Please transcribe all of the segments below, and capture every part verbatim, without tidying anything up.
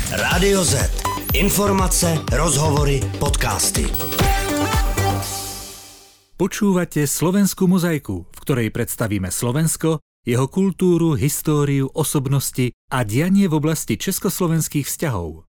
Rádio Z. Informace, rozhovory, podcasty. Počúvate Slovenskú mozaiku, v ktorej predstavíme Slovensko, jeho kultúru, históriu, osobnosti a dianie v oblasti československých vzťahov.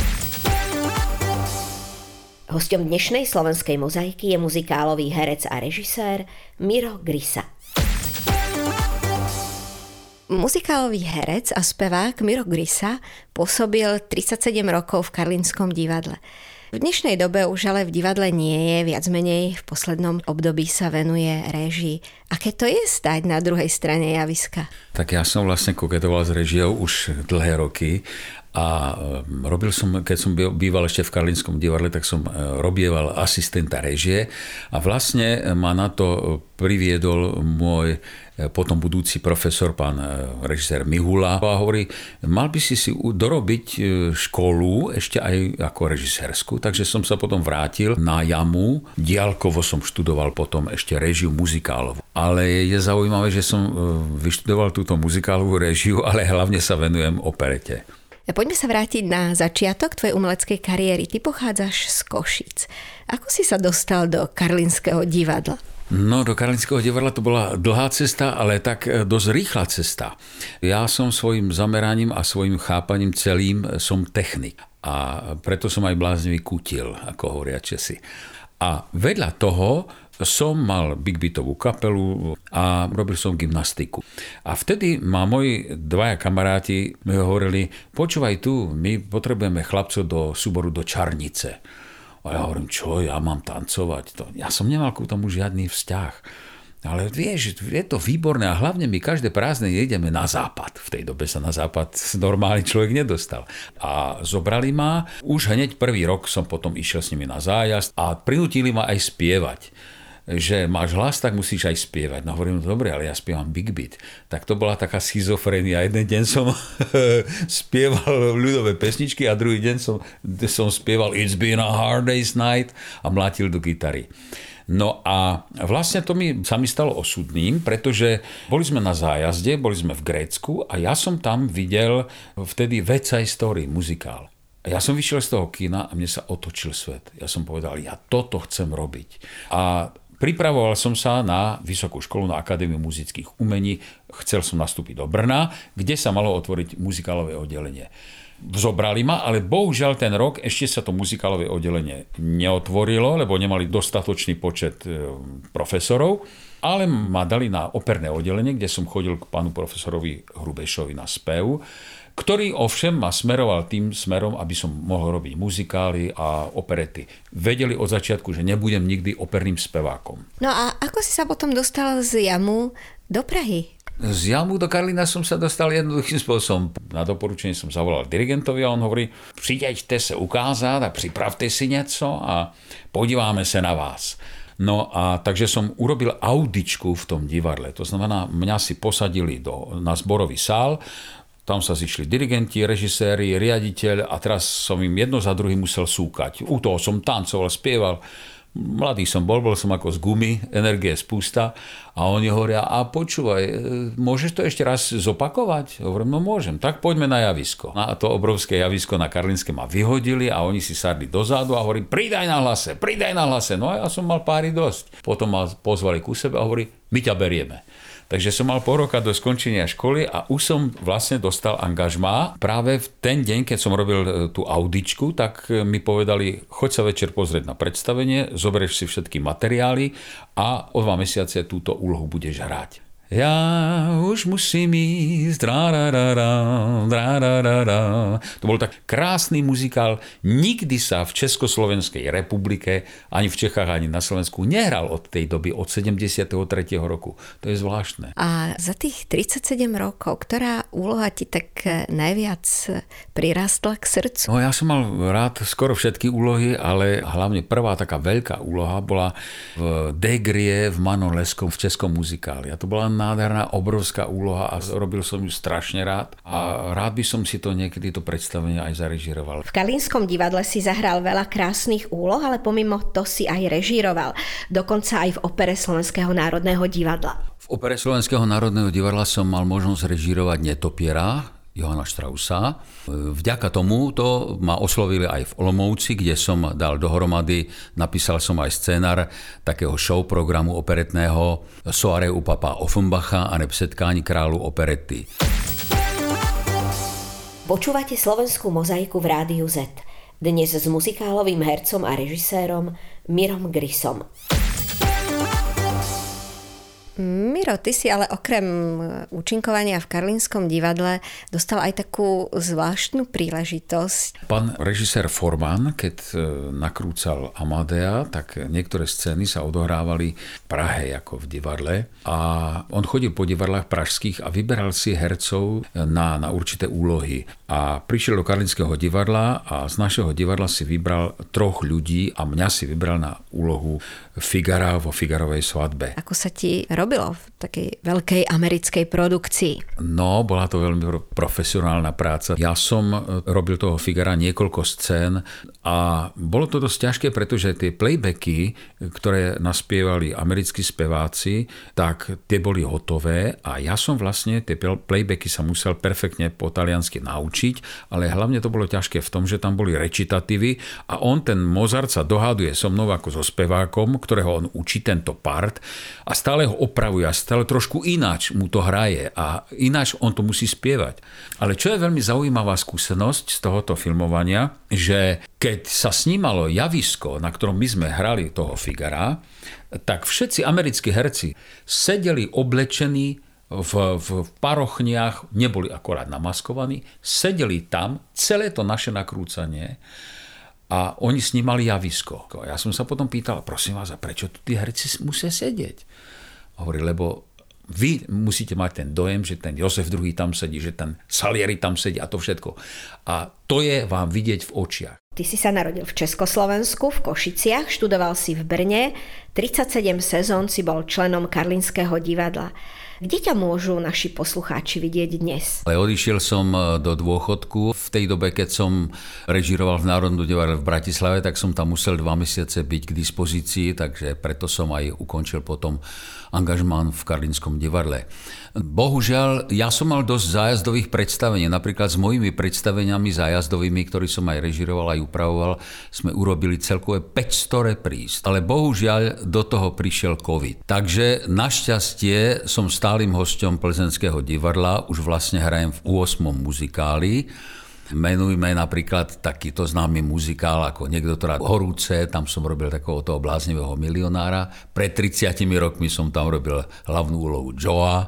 Hosťom dnešnej slovenskej mozaiky je muzikálový herec a režisér Miro Grysa. Muzikálový herec a spevák Miro Grysa pôsobil tridsaťsedem rokov v Karlínskom divadle. V dnešnej dobe už ale v divadle nie je, viac menej v poslednom období sa venuje réžii. Aké to je stať na druhej strane javiska? Tak ja som vlastne koketoval s réžiou už dlhé roky a robil som, keď som býval ešte v Karlínskom divadle, tak som robieval asistenta réžie a vlastne ma na to priviedol môj potom budúci profesor, pán režisér Mihula, a hovorí, mal by si si dorobiť školu ešte aj ako režisérskú, takže som sa potom vrátil na jamu, diaľkovo som študoval potom ešte réžiu muzikálovú. Ale je zaujímavé, že som vyštudoval túto muzikálovú réžiu, ale hlavne sa venujem operete. Poďme sa vrátiť na začiatok tvojej umeleckej kariéry. Ty pochádzaš z Košíc. Ako si sa dostal do Karlínskeho divadla? No, do Karlínskeho divadla to bola dlhá cesta, ale tak dosť rýchla cesta. Ja som svojim zameraním a svojim chápaním celým som technik. A preto som aj bláznivý kutil, ako hovoria Česi. A vedľa toho som mal big beatovú kapelu a robil som gymnastiku. A vtedy ma moji dvaja kamaráti mi hovorili, počúvaj tu, my potrebujeme chlapcov do súboru do Čarnice. A ja hovorím, čo, ja mám tancovať? To, ja som nemal k tomu žiadny vzťah. Ale vieš, je to výborné a hlavne my každé prázdne ideme na západ. V tej dobe sa na západ normálny človek nedostal. A zobrali ma, už hneď prvý rok som potom išiel s nimi na zájazd a prinútili ma aj spievať. Že máš hlas, tak musíš aj spievať. No hovorím, no dobre, ale ja spievam big beat. Tak to bola taká schizofrenia. Jeden deň som spieval ľudové pesničky a druhý deň som, som spieval It's been a hard day's night a mlátil do gitary. No a vlastne to mi, sa mi stalo osudným, pretože boli sme na zájazde, boli sme v Grécku a ja som tam videl vtedy West Side Story, muzikál. A ja som vyšiel z toho kina a mne sa otočil svet. Ja som povedal, ja toto chcem robiť. A pripravoval som sa na Vysokú školu, na Akadémiu muzických umení. Chcel som nastúpiť do Brna, kde sa malo otvoriť muzikálové oddelenie. Zobrali ma, ale bohužiaľ ten rok ešte sa to muzikálové oddelenie neotvorilo, lebo nemali dostatočný počet profesorov, ale ma dali na operné oddelenie, kde som chodil k pánu profesorovi Hrubešovi na spev, ktorý ovšem ma smeroval tým smerom, aby som mohol robiť muzikály a operety. Vedeli od začiatku, že nebudem nikdy operným spevákom. No a ako si sa potom dostal z jamu do Prahy? Z jamu do Karlína som sa dostal jednoduchým spôsobom. Na doporučenie som zavolal dirigentovi a on hovorí, přijeďte se ukázat a připravte si něco a podíváme se na vás. No a takže som urobil audičku v tom divadle. To znamená, mňa si posadili do, na zborový sál, tam sa zišli dirigenti, režiséri, riaditeľ a teraz som im jedno za druhým musel súkať. U toho som tancoval, spieval. Mladý som bol, bol som ako z gumy, energie spústa a oni hovoria, a počúvaj, môžeš to ešte raz zopakovať? Hovorím, no môžem, tak poďme na javisko. A to obrovské javisko na Karlínske ma vyhodili a oni si sadli dozadu a hovorí, pridaj na hlase, pridaj na hlase. No a ja som mal páry dosť. Potom ma pozvali ku sebe a hovorí, my ťa berieme. Takže som mal pol roka do skončenia školy a už som vlastne dostal angažmá. Práve v ten deň, keď som robil tú audičku, tak mi povedali, choď sa večer pozrieť na predstavenie, zoberieš si všetky materiály a o dva mesiace túto úlohu budeš hrať. Ja už musím ísť, drararara, drararara. To bol tak krásny muzikál. Nikdy sa v Československej republike, ani v Čechách, ani na Slovensku nehral od tej doby, od sedemdesiateho tretieho roku. To je zvláštne. A za tých tridsaťsedem rokov, ktorá úloha ti tak najviac prirastla k srdcu? No ja som mal rád skoro všetky úlohy, ale hlavne prvá taká veľká úloha bola v Degrie v Manoleskom v českom muzikáli. A to bola nádherná, obrovská úloha a robil som ju strašne rád. A rád by som si to niekedy to predstavenie aj zarežíroval. V Karlínskom divadle si zahral veľa krásnych úloh, ale pomimo to si aj režíroval. Dokonca aj v opere Slovenského národného divadla. V opere Slovenského národného divadla som mal možnosť režírovať Netopiera, Johanna Straussa. Vďaka tomu to ma oslovili aj v Olomouci, kde som dal dohromady, napísal som aj scénar takého show programu operetného Soare u papa Offenbacha a neb setkání kráľu operety. Počúvate Slovenskú mozaiku v Rádiu Z. Dnes s muzikálovým hercom a režisérom Mirom Grisom. Miro, ty si ale okrem účinkovania v Karlínskom divadle dostal aj takú zvláštnu príležitosť. Pán režisér Forman, keď nakrúcal Amadea, tak niektoré scény sa odohrávali v Prahe ako v divadle a on chodil po divadlách pražských a vyberal si hercov na, na určité úlohy. A prišiel do Karlínskeho divadla a z našeho divadla si vybral troch ľudí a mňa si vybral na úlohu Figara vo Figarovej svadbe. Ako sa ti robilo v takej veľkej americkej produkcii? No, bola to veľmi profesionálna práca. Ja som robil toho Figara niekoľko scén a bolo to dosť ťažké, pretože tie playbacky, ktoré naspievali americkí speváci, tak tie boli hotové a ja som vlastne tie playbacky sa musel perfektne po taliansky naučiť, ale hlavne to bolo ťažké v tom, že tam boli recitatívy a on, ten Mozart, sa dohaduje so mnou ako so spevákom, ktorého on učí tento part a stále ho opravuje a stále trošku ináč mu to hraje a ináč on to musí spievať. Ale čo je veľmi zaujímavá skúsenosť z tohoto filmovania, že keď sa snímalo javisko, na ktorom my sme hrali toho Figara, tak všetci americkí herci sedeli oblečení v, v parochniach, neboli akorát namaskovaní, sedeli tam celé to naše nakrúcanie a oni snímali javisko. Ja som sa potom pýtal, prosím vás, a prečo tu tí herci musia sedieť? Hovorí, lebo vy musíte mať ten dojem, že ten Jozef druhý tam sedí, že ten Salieri tam sedí a to všetko. A to je vám vidieť v očiach. Ty si sa narodil v Československu, v Košiciach, študoval si v Brne, tridsaťsedem sezón si bol členom Karlínskeho divadla. Kde ťa môžu naši poslucháči vidieť dnes? Ale odišiel som do dôchodku. V tej dobe, keď som režíroval v Národnom divadle v Bratislave, tak som tam musel dva mesiace byť k dispozícii, takže preto som aj ukončil potom angažmán v Karlínskom divadle. Bohužiaľ, ja som mal dosť zájazdových predstavení. Napríklad s mojimi predstaveniami zájazdovými, ktorý som aj režíroval, aj upravoval, sme urobili celkové päťsto repríz. Ale bohužiaľ do toho prišiel COVID. Takže našťastie som stálym hosťom Plzeňského divadla, už vlastne hrajem v ôsmom muzikáli. Menujme napríklad takýto známy muzikál ako Niekto to rád horúce, tam som robil takového toho bláznivého milionára. Pred tridsiatimi rokmi som tam robil hlavnú úlohu Joea.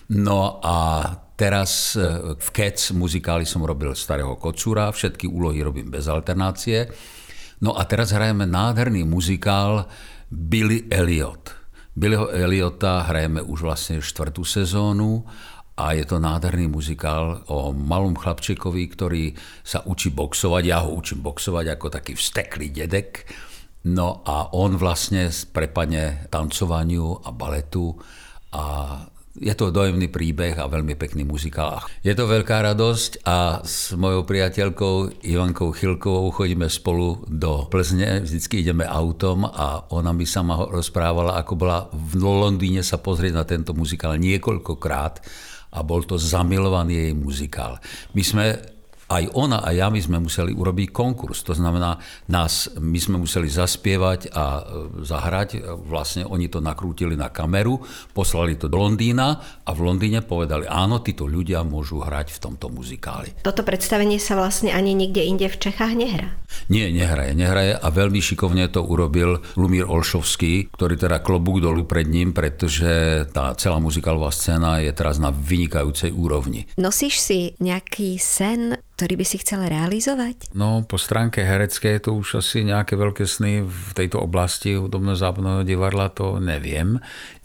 No a teraz v Cats muzikáli som robil starého kocúra, všetky úlohy robím bez alternácie. No a teraz hrajeme nádherný muzikál Billy Elliot. Billyho Elliota hrajeme už vlastne štvrtú sezónu a je to nádherný muzikál o malom chlapčekovi, ktorý sa učí boxovať. Ja ho učím boxovať ako taký vsteklý dedek. No a on vlastne prepadne tancovaniu a baletu a je to dojemný príbeh a veľmi pekný muzikál. Je to veľká radosť a s mojou priateľkou Ivankou Chilkovou chodíme spolu do Plzne, vždycky ideme autom a ona mi sama rozprávala, ako bola v Londýne sa pozrieť na tento muzikál niekoľkokrát a bol to zamilovaný jej muzikál. My sme aj ona a ja, my sme museli urobiť konkurs. To znamená, nás, my sme museli zaspievať a zahrať. Vlastne oni to nakrútili na kameru, poslali to do Londýna a v Londýne povedali, áno, títo ľudia môžu hrať v tomto muzikáli. Toto predstavenie sa vlastne ani nikde inde v Čechách nehrá? Nie, nehraje, nehraje a veľmi šikovne to urobil Lumír Olšovský, ktorý teda klobúk dolu pred ním, pretože tá celá muzikálová scéna je teraz na vynikajúcej úrovni. Nosíš si nejaký sen, ktorý by si chcel realizovať? No, po stránke herecké je to už asi nejaké veľké sny v tejto oblasti hudobno-zábavného divadla, to neviem.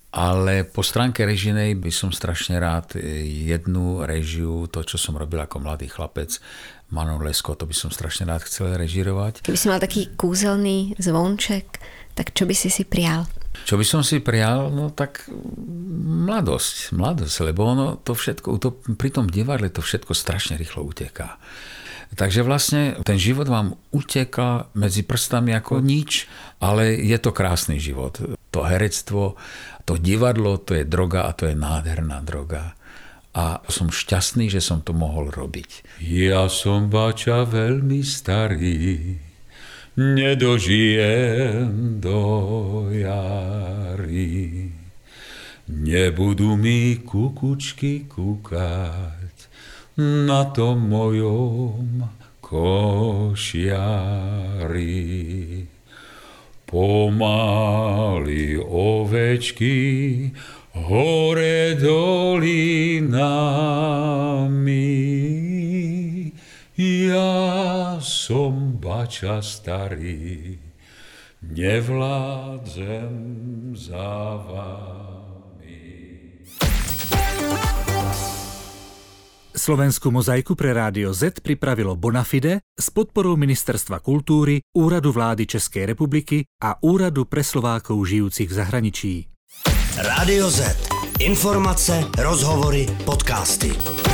Ale po stránke režinej by som strašne rád jednu režiu, to, čo som robil ako mladý chlapec, Manon Lescaut, to by som strašne rád chcel režirovať. Keby si mal taký kúzelný zvonček, tak čo by si si prial? Čo by som si prial? No tak mladosť, mladosť, lebo ono to všetko, to, pri tom divadle to všetko strašne rýchlo uteká. Takže vlastne ten život vám uteká medzi prstami ako nič, ale je to krásny život. To herectvo, to divadlo, to je droga a to je nádherná droga. a som šťastný, že som to mohol robiť. Ja som bača veľmi starý, nedožijem do jary. Nebudú mi kukučky kúkať na tom mojom košiari. Pomaly ovečky hore dolinami, ja som bača starý, nevládzem za vami. Slovenskú mozaiku pre Rádio Z pripravilo Bonafide s podporou Ministerstva kultúry, Úradu vlády Českej republiky a Úradu pre Slovákov žijúcich v zahraničí. Rádio Z. Informace, rozhovory, podcasty.